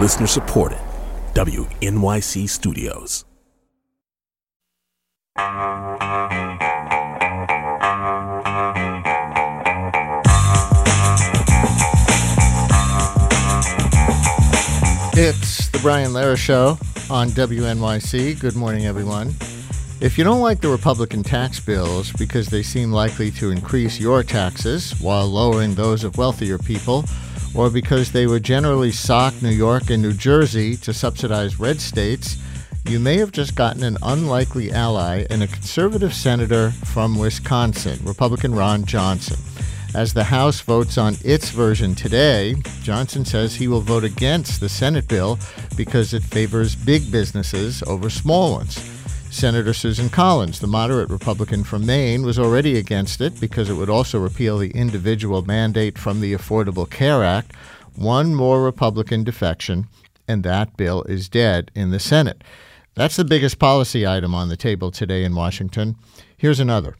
Listener supported. WNYC Studios. It's the Brian Lehrer Show on WNYC. Good morning, everyone. If you don't like the Republican tax bills because they seem likely to increase your taxes while lowering those of wealthier people, or because they would generally sock New York and New Jersey to subsidize red states, you may have just gotten an unlikely ally in a conservative senator from Wisconsin, Republican Ron Johnson. As the House votes on its version today, Johnson says he will vote against the Senate bill because it favors big businesses over small ones. Senator Susan Collins, the moderate Republican from Maine, was already against it because it would also repeal the individual mandate from the Affordable Care Act. One more Republican defection, and that bill is dead in the Senate. That's the biggest policy item on the table today in Washington. Here's another.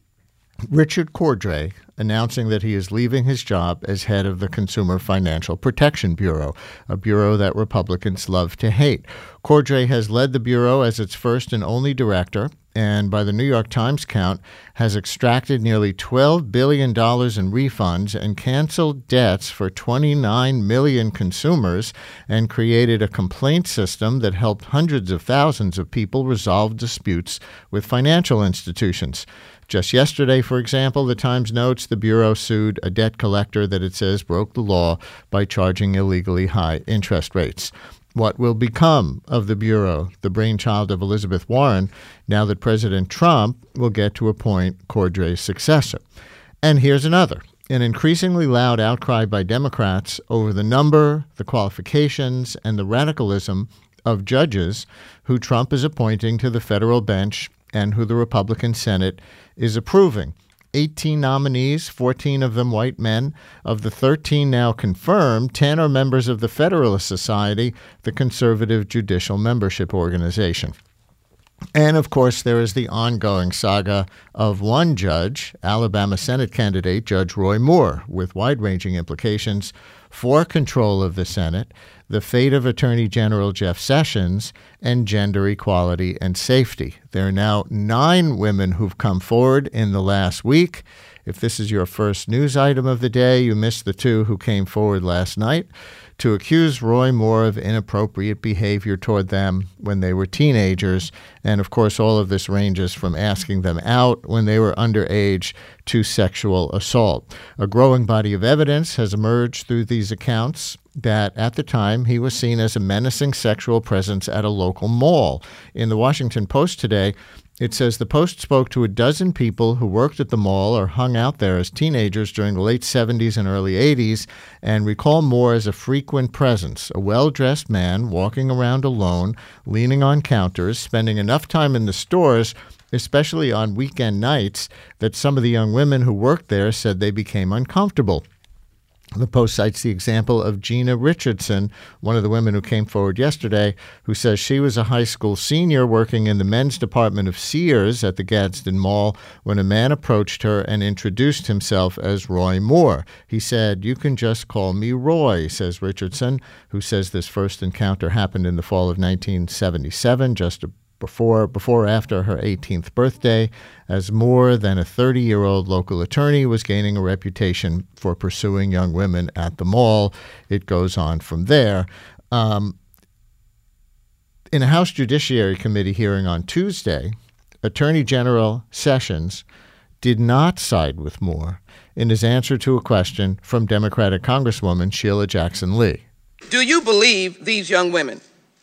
Richard Cordray announcing that he is leaving his job as head of the Consumer Financial Protection Bureau, a bureau that Republicans love to hate. Cordray has led the bureau as its first and only director, and by the New York Times count, has extracted nearly $12 billion in refunds and canceled debts for 29 million consumers and created a complaint system that helped hundreds of thousands of people resolve disputes with financial institutions. Just yesterday, for example, the Times notes the Bureau sued a debt collector that it says broke the law by charging illegally high interest rates. What will become of the Bureau, the brainchild of Elizabeth Warren, now that President Trump will get to appoint Cordray's successor? And here's another. An increasingly loud outcry by Democrats over the number, the qualifications, and the radicalism of judges who Trump is appointing to the federal bench and who the Republican Senate is approving. 18 nominees, 14 of them white men. Of the 13 now confirmed, 10 are members of the Federalist Society, the conservative judicial membership organization. And, of course, there is the ongoing saga of one judge, Alabama Senate candidate Judge Roy Moore, with wide-ranging implications for control of the Senate, the fate of Attorney General Jeff Sessions, and gender equality and safety. There are now 9 women who've come forward in the last week. If this is your first news item of the day, you missed the 2 who came forward last night to accuse Roy Moore of inappropriate behavior toward them when they were teenagers. And, of course, all of this ranges from asking them out when they were underage to sexual assault. A growing body of evidence has emerged through these accounts that at the time he was seen as a menacing sexual presence at a local mall. In the Washington Post today, it says the Post spoke to a dozen people who worked at the mall or hung out there as teenagers during the late 70s and early 80s and recall Moore as a frequent presence, a well-dressed man walking around alone, leaning on counters, spending enough time in the stores, especially on weekend nights, that some of the young women who worked there said they became uncomfortable. The Post cites the example of Gina Richardson, one of the women who came forward yesterday, who says she was a high school senior working in the men's department of Sears at the Gadsden Mall when a man approached her and introduced himself as Roy Moore. He said, "You can just call me Roy," says Richardson, who says this first encounter happened in the fall of 1977, just before after her 18th birthday, as more than a 30-year-old local attorney was gaining a reputation for pursuing young women at the mall. It goes on from there. In a House Judiciary Committee hearing on Tuesday, Attorney General Sessions did not side with Moore in his answer to a question from Democratic Congresswoman Sheila Jackson Lee. Do you believe these young women?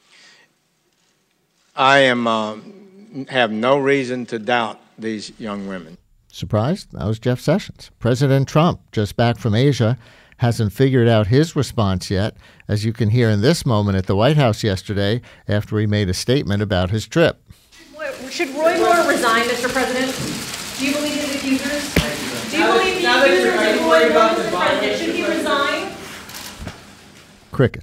I have no reason to doubt these young women. Surprised? That was Jeff Sessions. President Trump, just back from Asia, hasn't figured out his response yet, as you can hear in this moment at the White House yesterday after he made a statement about his trip. Should Roy Moore resign, Mr. President? Do you believe his accusers? Do you believe the accusers of Roy Moore, Mr. President? Should he resign? Crickets.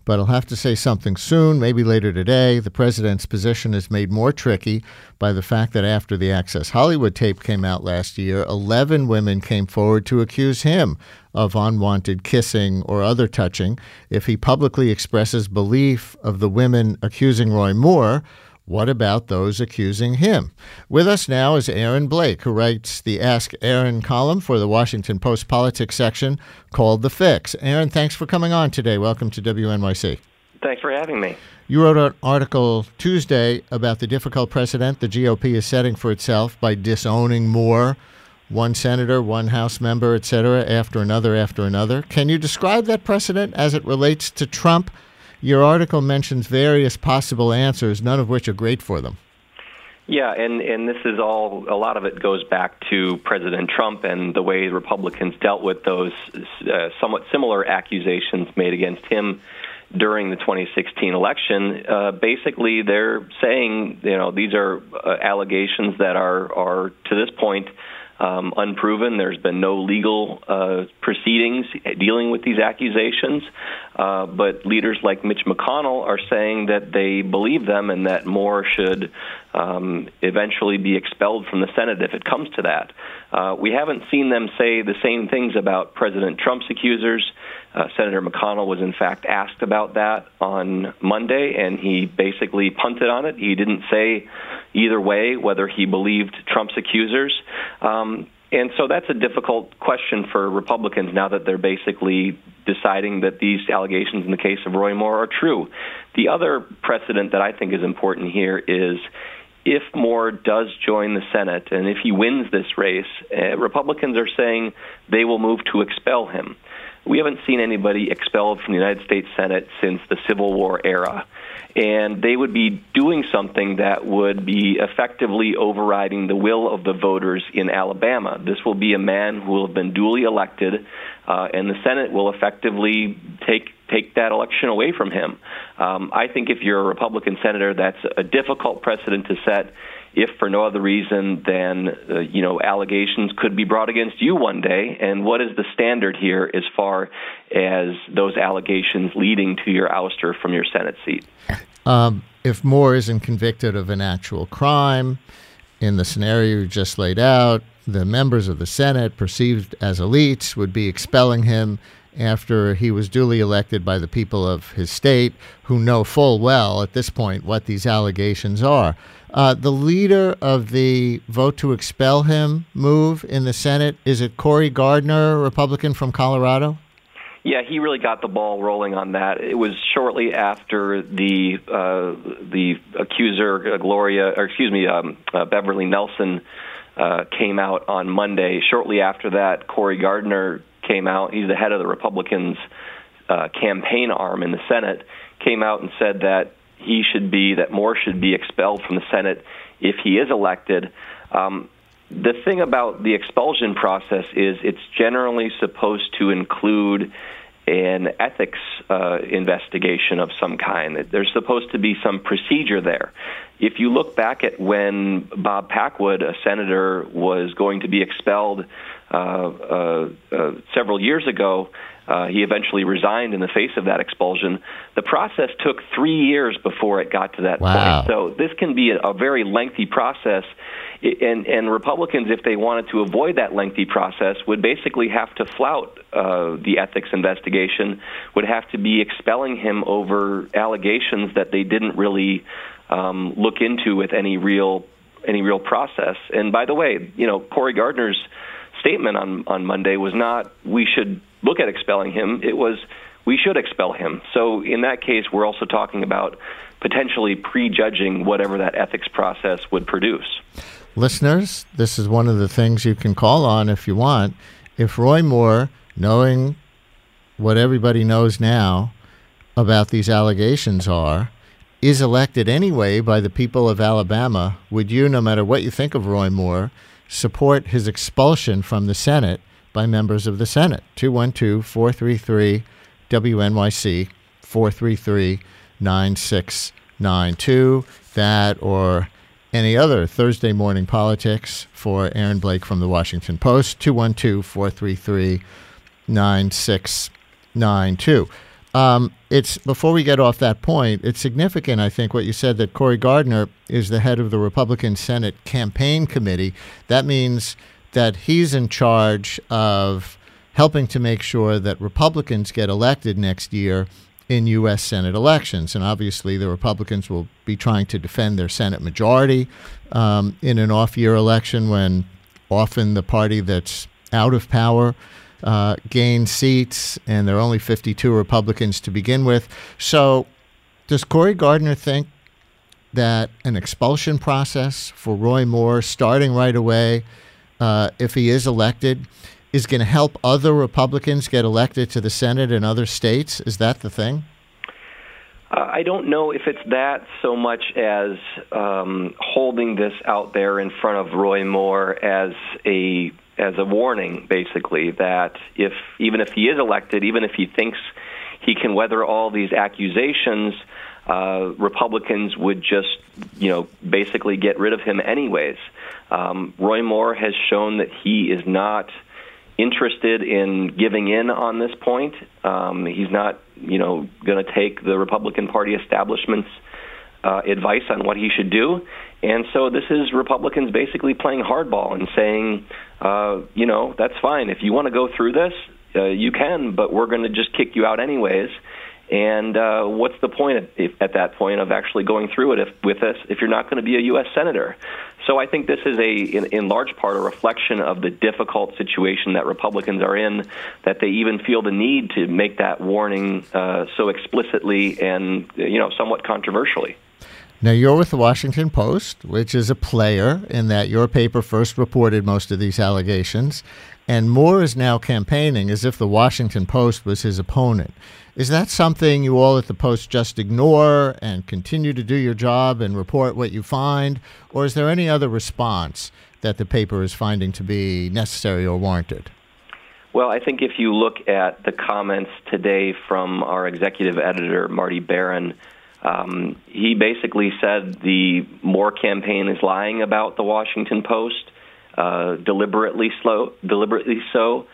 but he'll have to say something soon, maybe later today. The president's position is made more tricky by the fact that after the Access Hollywood tape came out last year, 11 women came forward to accuse him of unwanted kissing or other touching. If he publicly expresses belief of the women accusing Roy Moore, what about those accusing him? With us now is Aaron Blake, who writes the Ask Aaron column for the Washington Post politics section called The Fix. Aaron, thanks for coming on today. Welcome to WNYC. Thanks for having me. You wrote an article Tuesday about the difficult precedent the GOP is setting for itself by disowning Moore, one senator, one House member, etc., after another. Can you describe that precedent as it relates to Trump? Your article mentions various possible answers, none of which are great for them. Yeah, and this is all, a lot of it goes back to President Trump and the way Republicans dealt with those somewhat similar accusations made against him during the 2016 election. Basically, they're saying, these are allegations that are to this point unproven. There's been no legal proceedings dealing with these accusations, but leaders like Mitch McConnell are saying that they believe them and that Moore should eventually be expelled from the Senate if it comes to that. We haven't seen them say the same things about President Trump's accusers. Senator McConnell was, in fact, asked about that on Monday, and he basically punted on it. He didn't say either way whether he believed Trump's accusers. And so that's a difficult question for Republicans now that they're basically deciding that these allegations in the case of Roy Moore are true. The other precedent that I think is important here is if Moore does join the Senate and if he wins this race, Republicans are saying they will move to expel him. We haven't seen anybody expelled from the United States Senate since the Civil War era. And they would be doing something that would be effectively overriding the will of the voters in Alabama. This will be a man who will have been duly elected, and the Senate will effectively take that election away from him. I think if you're a Republican senator, that's a difficult precedent to set. If for no other reason than, allegations could be brought against you one day. And what is the standard here as far as those allegations leading to your ouster from your Senate seat? If Moore isn't convicted of an actual crime, in the scenario you just laid out, the members of the Senate, perceived as elites, would be expelling him after he was duly elected by the people of his state, who know full well at this point what these allegations are. The leader of the vote to expel him move in the Senate, is it Cory Gardner, a Republican from Colorado? Yeah, he really got the ball rolling on that. It was shortly after the accuser, Beverly Nelson, came out on Monday. Shortly after that, Cory Gardner came out. He's the head of the Republicans' campaign arm in the Senate. Came out and said that that Moore should be expelled from the Senate if he is elected. The thing about the expulsion process is it's generally supposed to include an ethics investigation of some kind. There's supposed to be some procedure there. If you look back at when Bob Packwood, a senator, was going to be expelled several years ago, he eventually resigned in the face of that expulsion. The process took 3 years before it got to that point. So this can be a very lengthy process. And Republicans, if they wanted to avoid that lengthy process, would basically have to flout the ethics investigation, would have to be expelling him over allegations that they didn't really look into with any real process. And by the way, Cory Gardner's statement on Monday was not, we should look at expelling him. It was, we should expel him. So in that case, we're also talking about potentially prejudging whatever that ethics process would produce. Listeners, this is one of the things you can call on if you want. If Roy Moore, knowing what everybody knows now about these allegations is elected anyway by the people of Alabama, would you, no matter what you think of Roy Moore, support his expulsion from the Senate by members of the Senate? 212-433-WNYC, 433-9692. That or any other Thursday morning politics for Aaron Blake from the Washington Post, 212-433-9692. It's before we get off that point, it's significant, I think, what you said, that Cory Gardner is the head of the Republican Senate Campaign Committee. That means that he's in charge of helping to make sure that Republicans get elected next year in U.S. Senate elections. And obviously the Republicans will be trying to defend their Senate majority in an off-year election when often the party that's out of power gains seats, and there are only 52 Republicans to begin with. So does Cory Gardner think that an expulsion process for Roy Moore starting right away, if he is elected, is going to help other Republicans get elected to the Senate in other states? Is that the thing? I don't know if it's that so much as holding this out there in front of Roy Moore as a warning, basically, that even if he is elected, even if he thinks he can weather all these accusations, Republicans would just, basically get rid of him anyways. Roy Moore has shown that he is not interested in giving in on this point. He's not, going to take the Republican Party establishment's advice on what he should do. And so this is Republicans basically playing hardball and saying, that's fine. If you want to go through this, you can, but we're going to just kick you out anyways. And what's the point at that point of actually going through it with us if you're not going to be a U.S. Senator? So I think this is in large part a reflection of the difficult situation that Republicans are in, that they even feel the need to make that warning so explicitly and somewhat controversially. Now, you're with the Washington Post, which is a player in that your paper first reported most of these allegations, and Moore is now campaigning as if the Washington Post was his opponent. Is that something you all at the Post just ignore and continue to do your job and report what you find, or is there any other response that the paper is finding to be necessary or warranted? Well, I think if you look at the comments today from our executive editor, Marty Barron, he basically said the Moore campaign is lying about the Washington Post, deliberately so.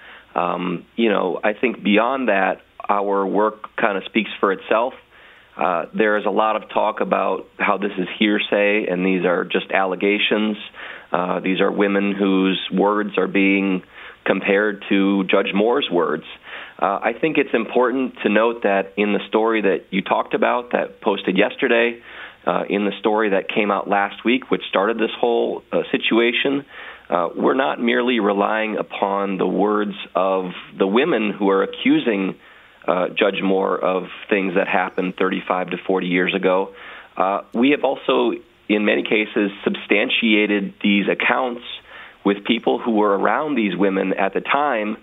I think beyond that, our work kind of speaks for itself. There is a lot of talk about how this is hearsay and these are just allegations. These are women whose words are being compared to Judge Moore's words. I think it's important to note that in the story that you talked about, that posted yesterday, in the story that came out last week, which started this whole situation, we're not merely relying upon the words of the women who are accusing Judge Moore of things that happened 35 to 40 years ago. We have also, in many cases, substantiated these accounts with people who were around these women at the time,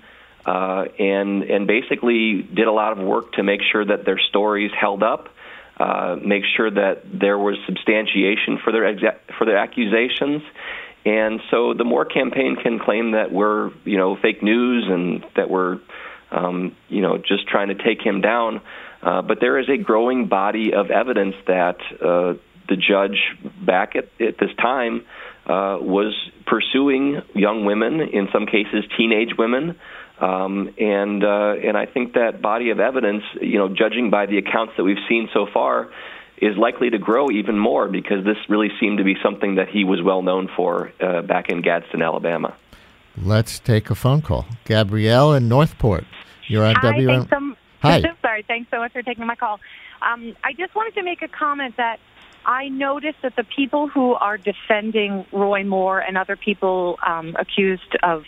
and basically did a lot of work to make sure that their stories held up, make sure that there was substantiation for their accusations. And so the Moore campaign can claim that we're, fake news and that we're, just trying to take him down. But there is a growing body of evidence that the judge back at this time was pursuing young women, in some cases teenage women. And I think that body of evidence, judging by the accounts that we've seen so far, is likely to grow even more because this really seemed to be something that he was well known for back in Gadsden, Alabama. Let's take a phone call. Gabrielle in Northport. You're on WN. Hi. Sorry, thanks so much for taking my call. I just wanted to make a comment that I noticed that the people who are defending Roy Moore and other people accused of,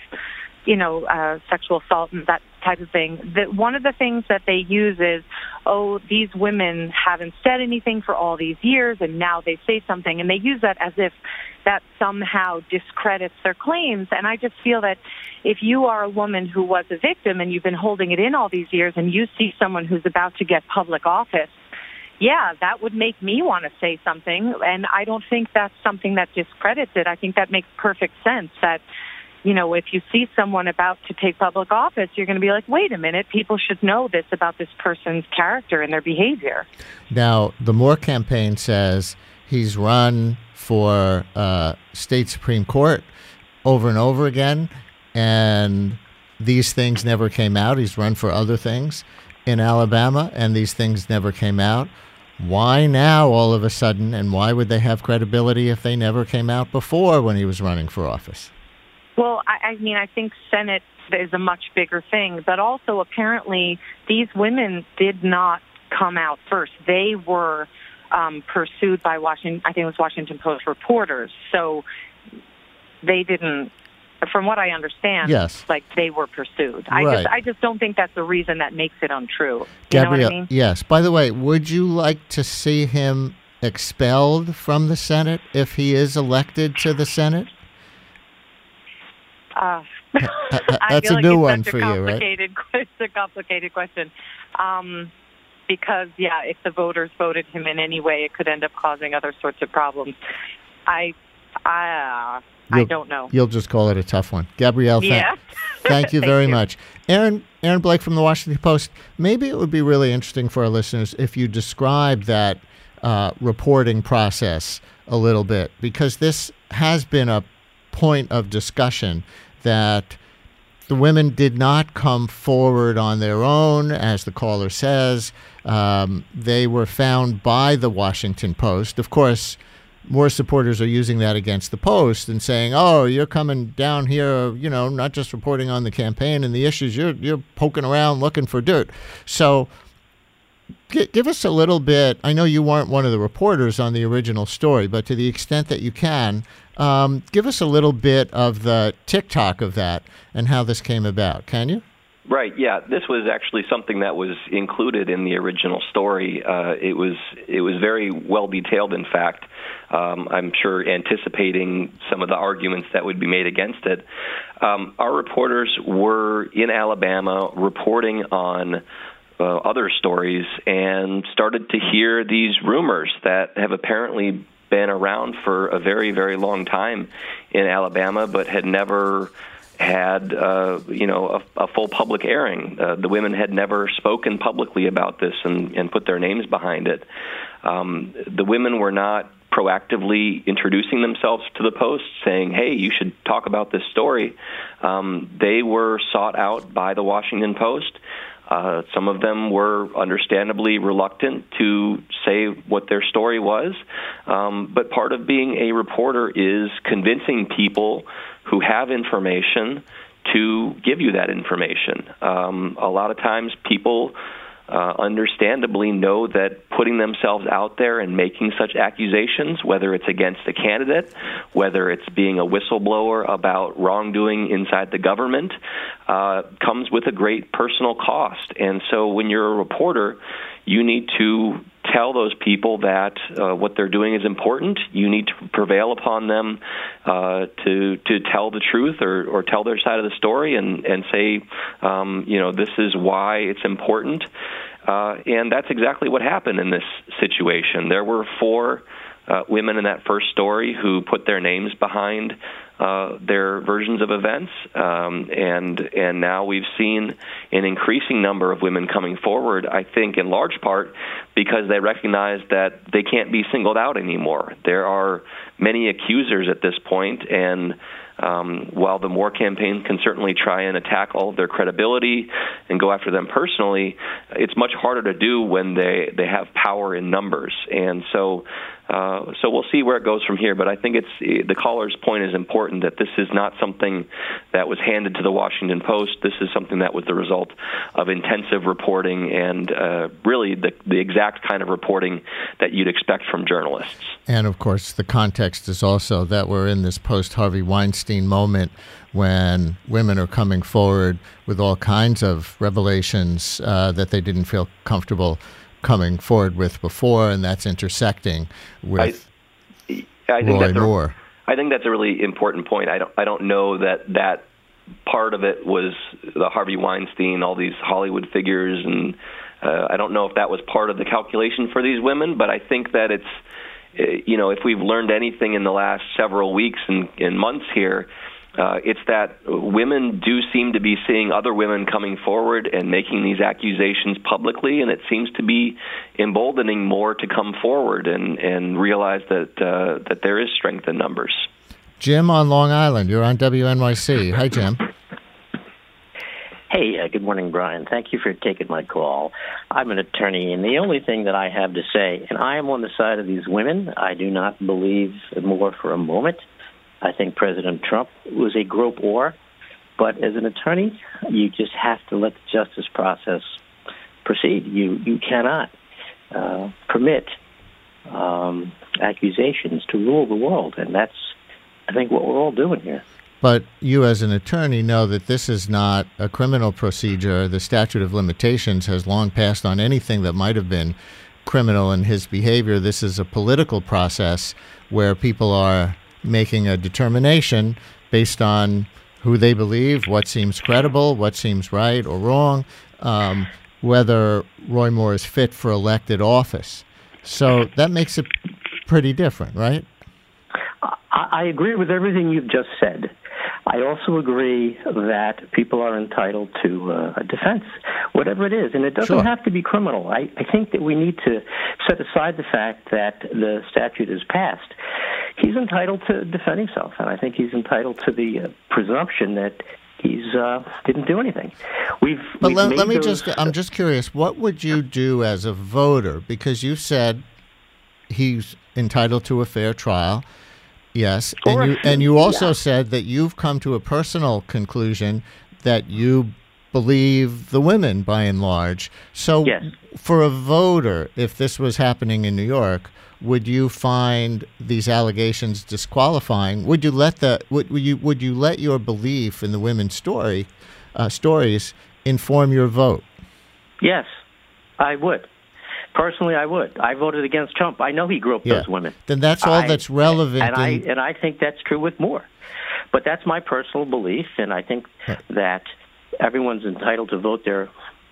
sexual assault and that type of thing, that one of the things that they use is, these women haven't said anything for all these years and now they say something, and they use that as if that somehow discredits their claims. And I just feel that if you are a woman who was a victim and you've been holding it in all these years and you see someone who's about to get public office, yeah, that would make me want to say something. And I don't think that's something that discredits it. I think that makes perfect sense that, if you see someone about to take public office, you're going to be like, wait a minute, people should know this about this person's character and their behavior. Now, the Moore campaign says he's run for state Supreme Court over and over again, and these things never came out. He's run for other things. in Alabama, and these things never came out. Why now all of a sudden, and why would they have credibility if they never came out before when he was running for office? Well, I mean, I think Senate is a much bigger thing, but also apparently these women did not come out first. They were pursued by Washington Post reporters. So they didn't, from what I understand, yes, like they were pursued. Right. I just don't think that's the reason that makes it untrue. Gabrielle, know what I mean? Yes. By the way, would you like to see him expelled from the Senate if he is elected to the Senate? That's a new one for you, right? It's a complicated question. Because, if the voters voted him in any way, it could end up causing other sorts of problems. I don't know. You'll just call it a tough one. Gabrielle, thank you very much. Aaron Blake from the Washington Post, maybe it would be really interesting for our listeners if you describe that reporting process a little bit, because this has been a point of discussion that the women did not come forward on their own, as the caller says. They were found by the Washington Post. Of course, more supporters are using that against the Post and saying, oh, you're coming down here, not just reporting on the campaign and the issues, you're poking around looking for dirt. So give us a little bit. I know you weren't one of the reporters on the original story, but to the extent that you can, give us a little bit of the TikTok of that and how this came about. Can you? Right. Yeah. This was actually something that was included in the original story. It was very well detailed. In fact, I'm sure anticipating some of the arguments that would be made against it. Our reporters were in Alabama reporting on other stories and started to hear these rumors that have apparently been around for a very, very long time in Alabama, but had never had a full public airing. The women had never spoken publicly about this and put their names behind it. The women were not proactively introducing themselves to the Post, saying, hey, you should talk about this story. They were sought out by the Washington Post. Some of them were understandably reluctant to say what their story was. But part of being a reporter is convincing people who have information to give you that information. A lot of times people understandably know that putting themselves out there and making such accusations, whether it's against a candidate, whether it's being a whistleblower about wrongdoing inside the government, comes with a great personal cost. And so when you're a reporter, you need to tell those people that what they're doing is important. You need to prevail upon them to tell the truth or tell their side of the story and say, this is why it's important. And that's exactly what happened in this situation. There were 4 women in that first story who put their names behind their versions of events, and now we've seen an increasing number of women coming forward, I think in large part because they recognize that they can't be singled out anymore. There are many accusers at this point, and while the Moore campaign can certainly try and attack all of their credibility and go after them personally, it's much harder to do when they have power in numbers. And so we'll see where it goes from here. But I think the caller's point is important, that this is not something that was handed to the Washington Post. This is something that was the result of intensive reporting and really the exact kind of reporting that you'd expect from journalists. And, of course, the context is also that we're in this post-Harvey Weinstein moment when women are coming forward with all kinds of revelations that they didn't feel comfortable coming forward with before, and that's intersecting with Roy Moore. I think that's a really important point. I don't know that part of it was the Harvey Weinstein, all these Hollywood figures, and I don't know if that was part of the calculation for these women, but I think that it's, if we've learned anything in the last several weeks and months here, it's that women do seem to be seeing other women coming forward and making these accusations publicly, and it seems to be emboldening more to come forward and realize that there is strength in numbers. Jim on Long Island, you're on WNYC. Hi, Jim. Hey, good morning, Brian. Thank you for taking my call. I'm an attorney, and the only thing that I have to say, and I am on the side of these women, I do not believe Moore for a moment. I think President Trump was a grope whore. But as an attorney, you just have to let the justice process proceed. You cannot permit accusations to rule the world, and that's, I think, what we're all doing here. But you as an attorney know that this is not a criminal procedure. The statute of limitations has long passed on anything that might have been criminal in his behavior. This is a political process where people are making a determination based on who they believe, what seems credible, what seems right or wrong, whether Roy Moore is fit for elected office. So that makes it pretty different, right? I agree with everything you've just said. I also agree that people are entitled to a defense, whatever it is, and it doesn't have to be criminal. I think that we need to set aside the fact that the statute is passed. He's entitled to defend himself, and I think he's entitled to the presumption that he's didn't do anything. I'm just curious, what would you do as a voter? Because you said he's entitled to a fair trial. Yes, and you also said that you've come to a personal conclusion that you believe the women by and large. So for a voter, if this was happening in New York, would you find these allegations disqualifying? Would you let would you let your belief in the women's stories inform your vote? Yes, I would. Personally, I would. I voted against Trump. I know he groped those women. Then that's all that's relevant. And I think that's true with Moore. But that's my personal belief, and I think that everyone's entitled to vote their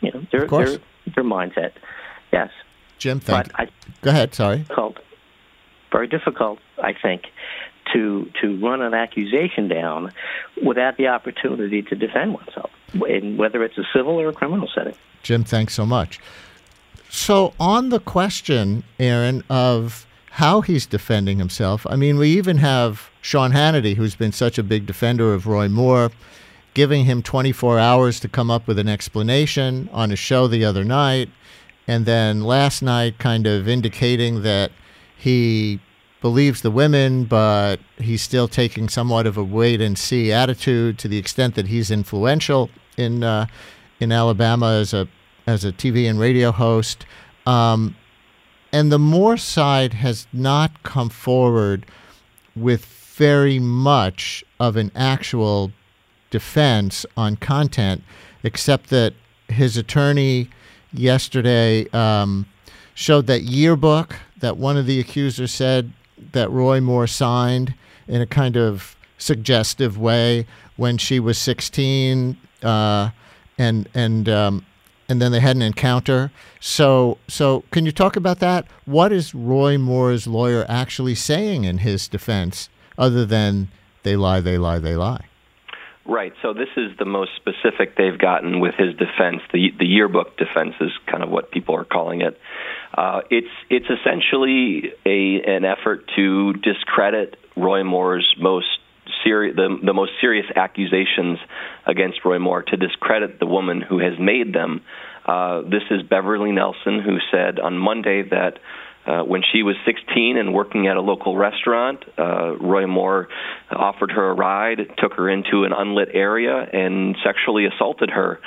mindset. Yes. Jim, thank you. Go ahead. Sorry. Very difficult, I think, to run an accusation down without the opportunity to defend oneself, whether it's a civil or a criminal setting. Jim, thanks so much. So on the question, Aaron, of how he's defending himself, I mean, we even have Sean Hannity, who's been such a big defender of Roy Moore, giving him 24 hours to come up with an explanation on his show the other night, and then last night kind of indicating that he believes the women, but he's still taking somewhat of a wait-and-see attitude to the extent that he's influential in Alabama as a TV and radio host. And the Moore side has not come forward with very much of an actual defense on content, except that his attorney yesterday showed that yearbook that one of the accusers said that Roy Moore signed in a kind of suggestive way when she was 16, and then they had an encounter. So can you talk about that? What is Roy Moore's lawyer actually saying in his defense, other than they lie, they lie, they lie? Right. So this is the most specific they've gotten with his defense. The yearbook defense is kind of what people are calling it. It's essentially an effort to discredit Roy Moore's the most serious accusations against Roy Moore, to discredit the woman who has made them. This is Beverly Nelson, who said on Monday that when she was 16 and working at a local restaurant, Roy Moore offered her a ride, took her into an unlit area, and sexually assaulted her.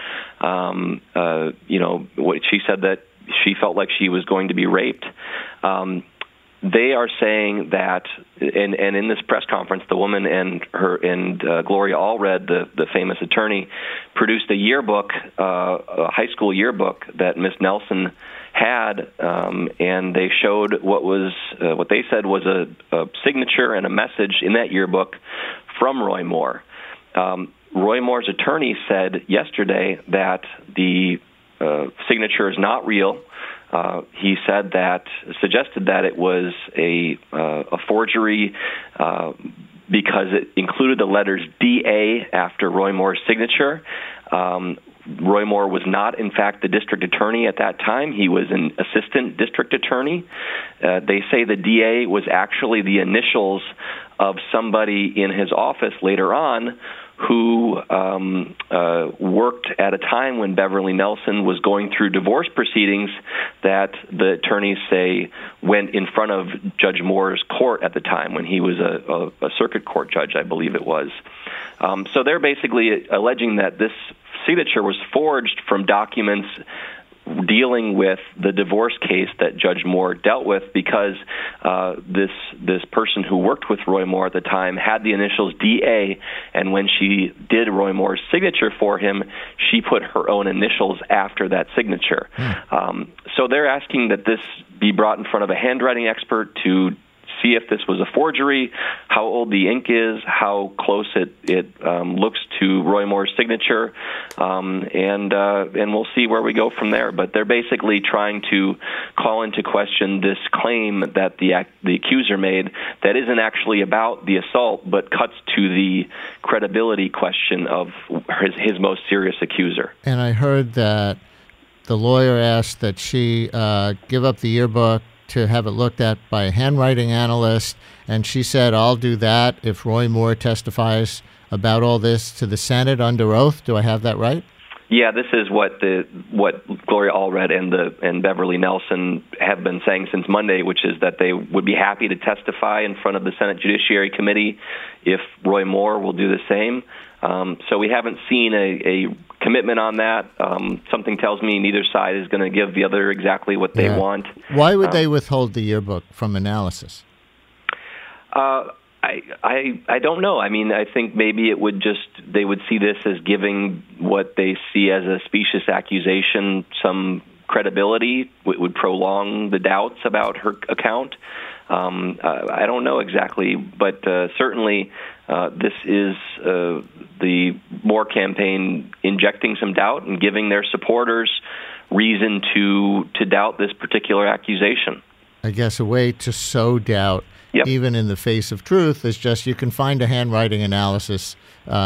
She said that she felt like she was going to be raped. They are saying that, and in this press conference, the woman and Gloria Allred, the famous attorney, produced a yearbook, a high school yearbook that Miss Nelson had, and they showed what they said was a signature and a message in that yearbook from Roy Moore. Roy Moore's attorney said yesterday that the signature is not real. He suggested that it was a forgery because it included the letters DA after Roy Moore's signature. Roy Moore was not, in fact, the district attorney at that time. He was an assistant district attorney. They say the DA was actually the initials of somebody in his office later on who worked at a time when Beverly Nelson was going through divorce proceedings that the attorneys say went in front of Judge Moore's court at the time when he was a circuit court judge, I believe it was. So they're basically alleging that this signature was forged from documents dealing with the divorce case that Judge Moore dealt with, because this person who worked with Roy Moore at the time had the initials DA, and when she did Roy Moore's signature for him, she put her own initials after that signature. So they're asking that this be brought in front of a handwriting expert to see if this was a forgery, how old the ink is, how close it looks to Roy Moore's signature, and we'll see where we go from there. But they're basically trying to call into question this claim that the accuser made that isn't actually about the assault, but cuts to the credibility question of his most serious accuser. And I heard that the lawyer asked that she give up the yearbook to have it looked at by a handwriting analyst, and she said, I'll do that if Roy Moore testifies about all this to the Senate under oath. Do I have that right? Yeah, this is what Gloria Allred and Beverly Nelson have been saying since Monday, which is that they would be happy to testify in front of the Senate Judiciary Committee if Roy Moore will do the same. So we haven't seen a commitment on that. Something tells me neither side is going to give the other exactly what they want. Why would they withhold the yearbook from analysis? I don't know. I mean, I think maybe they would see this as giving what they see as a specious accusation some credibility. It would prolong the doubts about her account. I don't know exactly, but certainly this is the Moore campaign injecting some doubt and giving their supporters reason to doubt this particular accusation. I guess a way to sow doubt, even in the face of truth, is just you can find a handwriting analyst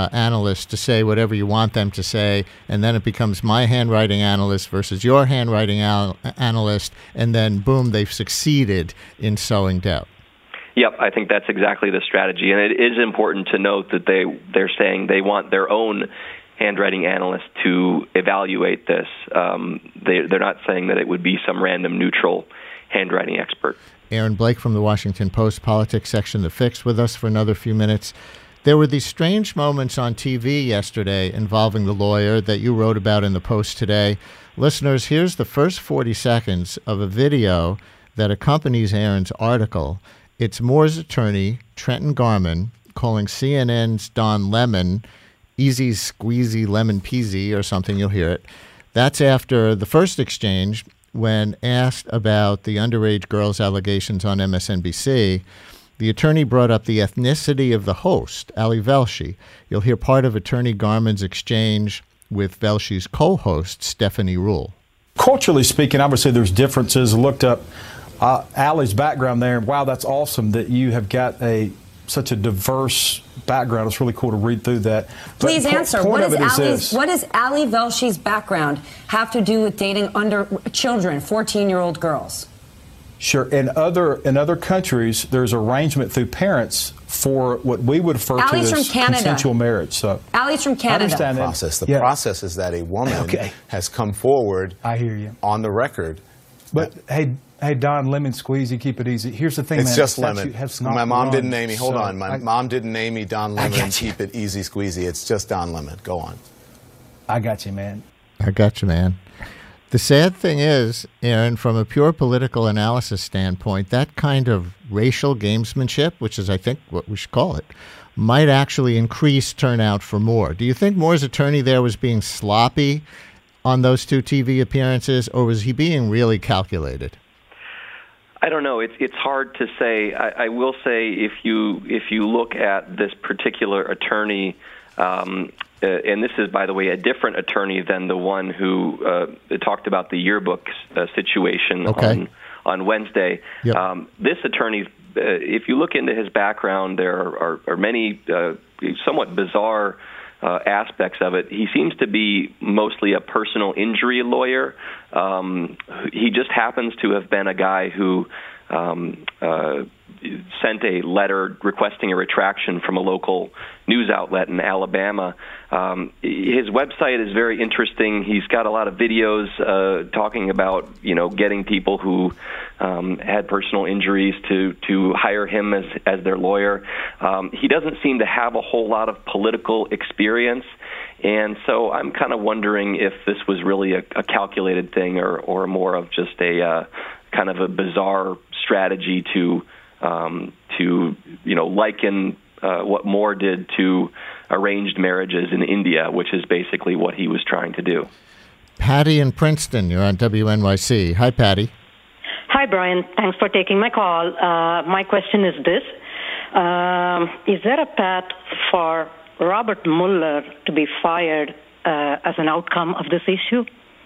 to say whatever you want them to say, and then it becomes my handwriting analyst versus your handwriting analyst, and then boom, they've succeeded in sowing doubt. Yep, I think that's exactly the strategy, and it is important to note that they're saying they want their own handwriting analyst to evaluate this. They're not saying that it would be some random neutral handwriting expert. Aaron Blake from the Washington Post politics section, The Fix, with us for another few minutes. There were these strange moments on TV yesterday involving the lawyer that you wrote about in the Post today. Listeners, here's the first 40 seconds of a video that accompanies Aaron's article. It's Moore's attorney, Trenton Garman, calling CNN's Don Lemon easy squeezy lemon peasy or something. You'll hear it. That's after the first exchange when asked about the underage girl's allegations on MSNBC. The attorney brought up the ethnicity of the host, Ali Velshi. You'll hear part of Attorney Garman's exchange with Velshi's co-host, Stephanie Ruhle. Culturally speaking, obviously there's differences. I looked up Ali's background there. Wow, that's awesome that you have got such a diverse background. It's really cool to read through that. Please answer. What does Ali Velshi's background have to do with dating under children, 14-year-old girls? Sure. In other countries, there's arrangement through parents for what we would refer to as consensual marriage. So Ali's from Canada. I understand The process is that a woman has come forward. I hear you. On the record. But hey, Don, lemon squeezy, keep it easy. Here's the thing, it's man. just lemon. My mom didn't name me. Hold on. My mom didn't name me Don Lemon. Keep it easy squeezy. It's just Don Lemon. Go on. I got you, man. I got you, man. The sad thing is, Aaron, from a pure political analysis standpoint, that kind of racial gamesmanship, which is, I think, what we should call it, might actually increase turnout for Moore. Do you think Moore's attorney there was being sloppy on those two TV appearances, or was he being really calculated? I don't know. It's hard to say. I will say if you look at this particular attorney, and this is, by the way, a different attorney than the one who talked about the yearbook situation on Wednesday. Yep. This attorney, if you look into his background, there are many somewhat bizarre aspects of it. He seems to be mostly a personal injury lawyer. He just happens to have been a guy who sent a letter requesting a retraction from a local news outlet in Alabama. His website is very interesting. He's got a lot of videos talking about, getting people who had personal injuries to hire him as their lawyer. He doesn't seem to have a whole lot of political experience. And so I'm kind of wondering if this was really a calculated thing or more of just a kind of a bizarre strategy to liken what Moore did to arranged marriages in India, which is basically what he was trying to do. Patty in Princeton, you're on WNYC. Hi, Patty. Hi, Brian. Thanks for taking my call. My question is this. Is there a path for Robert Mueller to be fired as an outcome of this issue?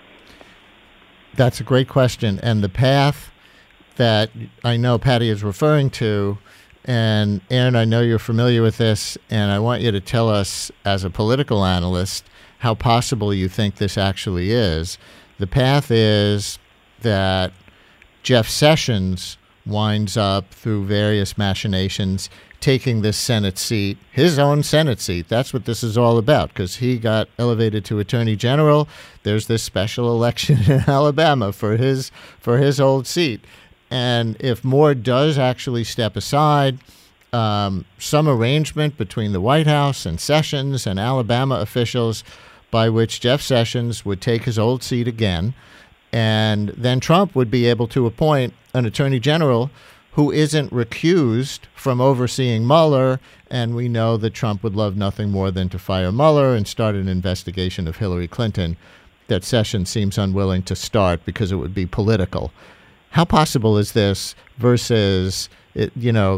That's a great question. And the path that I know Patty is referring to, and Aaron, I know you're familiar with this, and I want you to tell us, as a political analyst, how possible you think this actually is. The path is that Jeff Sessions winds up, through various machinations, taking this Senate seat, his own Senate seat. That's what this is all about, because he got elevated to Attorney General. There's this special election in Alabama for his old seat. And if Moore does actually step aside, some arrangement between the White House and Sessions and Alabama officials by which Jeff Sessions would take his old seat again, and then Trump would be able to appoint an Attorney General who isn't recused from overseeing Mueller, and we know that Trump would love nothing more than to fire Mueller and start an investigation of Hillary Clinton that Sessions seems unwilling to start because it would be political. How possible is this versus it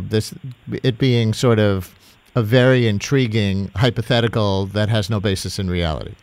being sort of a very intriguing hypothetical that has no basis in reality?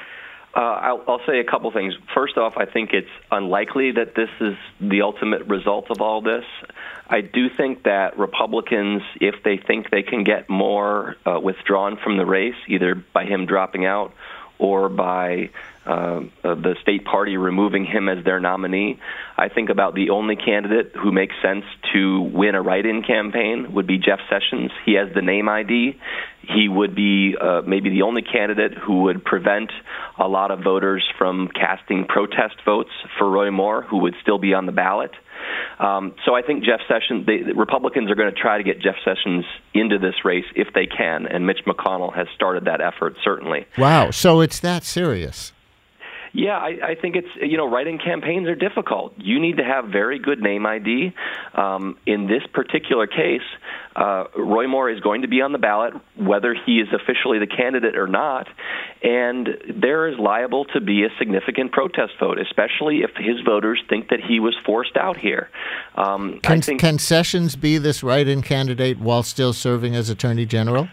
I'll say a couple things. First off, I think it's unlikely that this is the ultimate result of all this. I do think that Republicans, if they think they can get Moore withdrawn from the race, either by him dropping out or by the state party removing him as their nominee, I think about the only candidate who makes sense to win a write-in campaign would be Jeff Sessions. He has the name ID. He would be maybe the only candidate who would prevent a lot of voters from casting protest votes for Roy Moore, who would still be on the ballot. So I think Jeff Sessions, the Republicans are going to try to get Jeff Sessions into this race if they can, and Mitch McConnell has started that effort, certainly. Wow, so it's that serious. Yeah, I think it's, write-in campaigns are difficult. You need to have very good name ID. In this particular case, Roy Moore is going to be on the ballot, whether he is officially the candidate or not, and there is liable to be a significant protest vote, especially if his voters think that he was forced out here. Can Sessions be this write-in candidate while still serving as Attorney General?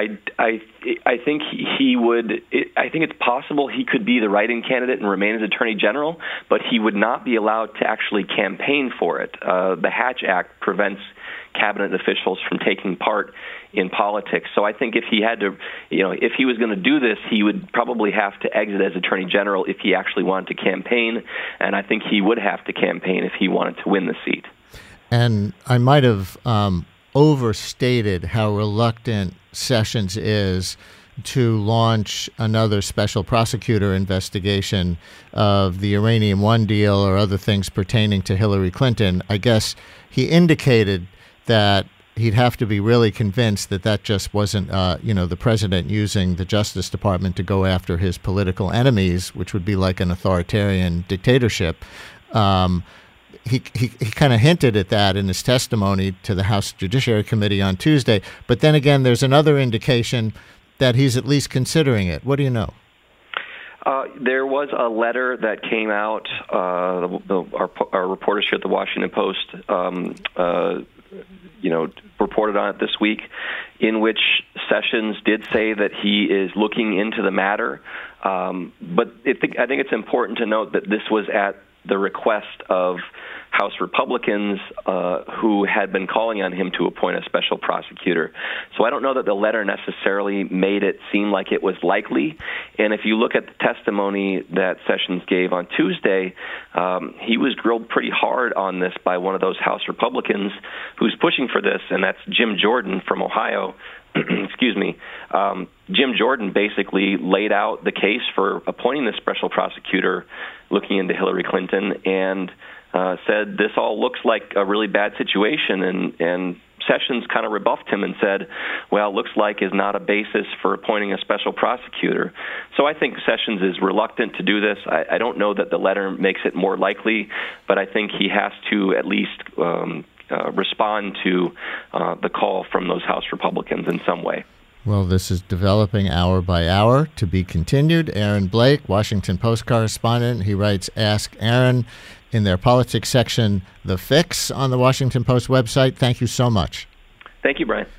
I think he would. I think it's possible he could be the write-in candidate and remain as Attorney General, but he would not be allowed to actually campaign for it. The Hatch Act prevents cabinet officials from taking part in politics. So I think if he had to, if he was going to do this, he would probably have to exit as Attorney General if he actually wanted to campaign, and I think he would have to campaign if he wanted to win the seat. And I might have overstated how reluctant Sessions is to launch another special prosecutor investigation of the Uranium One deal or other things pertaining to Hillary Clinton. I guess he indicated that he'd have to be really convinced that that just wasn't, the president using the Justice Department to go after his political enemies, which would be like an authoritarian dictatorship. He kind of hinted at that in his testimony to the House Judiciary Committee on Tuesday. But then again, there's another indication that he's at least considering it. What do you know? There was a letter that came out. Our reporters here at the Washington Post, reported on it this week, in which Sessions did say that he is looking into the matter. But I think it's important to note that this was at the request of House Republicans who had been calling on him to appoint a special prosecutor. So I don't know that the letter necessarily made it seem like it was likely. And if you look at the testimony that Sessions gave on Tuesday, he was grilled pretty hard on this by one of those House Republicans who's pushing for this, and that's Jim Jordan from Ohio. Excuse me. Jim Jordan basically laid out the case for appointing this special prosecutor looking into Hillary Clinton and said this all looks like a really bad situation, and Sessions kind of rebuffed him and said, well, looks like is not a basis for appointing a special prosecutor. So I think Sessions is reluctant to do this. I don't know that the letter makes it more likely, but I think he has to at least respond to the call from those House Republicans in some way. Well, this is developing hour by hour, to be continued. Aaron Blake, Washington Post correspondent. He writes, Ask Aaron in their politics section, The Fix, on the Washington Post website. Thank you so much. Thank you, Brian.